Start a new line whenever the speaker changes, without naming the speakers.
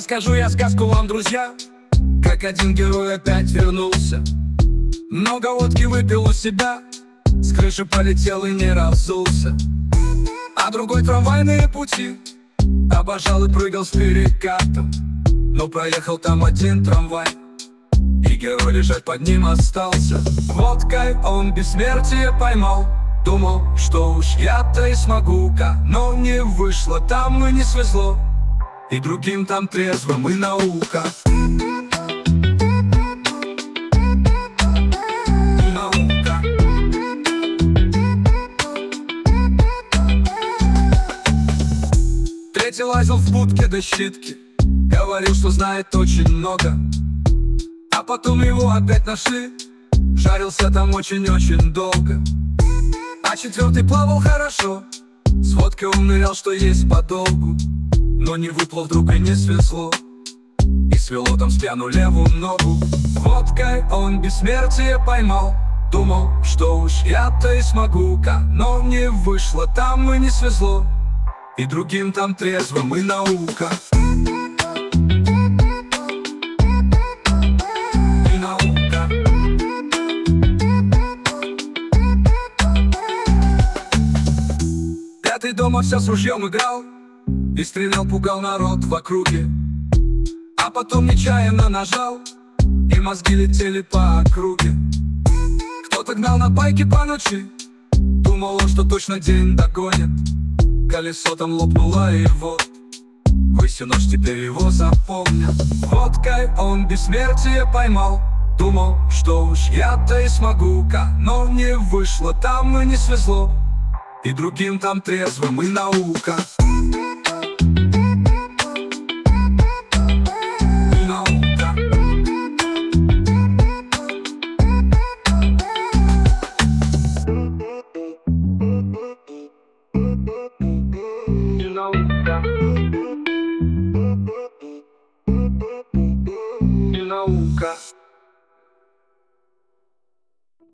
Расскажу я сказку вам, друзья, как один герой опять вернулся. Много водки выпил у себя, с крыши полетел и не разулся. А другой трамвайные пути обожал и прыгал с перекатом. Но проехал там один трамвай, и герой лежать под ним остался. Водкой он бессмертие поймал, думал, что уж я-то и смогу-ка. Но не вышло, там и не свезло, и другим там трезвым и наука. Наука. Третий лазил в будке до щитки, говорил, что знает очень много. А потом его опять нашли, жарился там очень-очень долго. А четвертый плавал хорошо, с водкой он нырял, что есть подолгу. Но не выплыл вдруг и не свезло, и свело там с пьяну левую ногу. Водкой он бессмертие поймал, думал, что уж я-то и смогу-ка. Но не вышло, там и не свезло, и другим там трезвым и наука. И наука. Пятый дома все с ружьем играл и стрелял, пугал народ в округе. А потом нечаянно нажал, и мозги летели по округе. Кто-то гнал на байке по ночи, думал он, что точно день догонит. Колесо там лопнуло, и вот всю ночь теперь его запомнят. Водкой он бессмертие поймал, думал, что уж я-то и смогу-ка. Но не вышло, там и не свезло, и другим там трезвым и наука.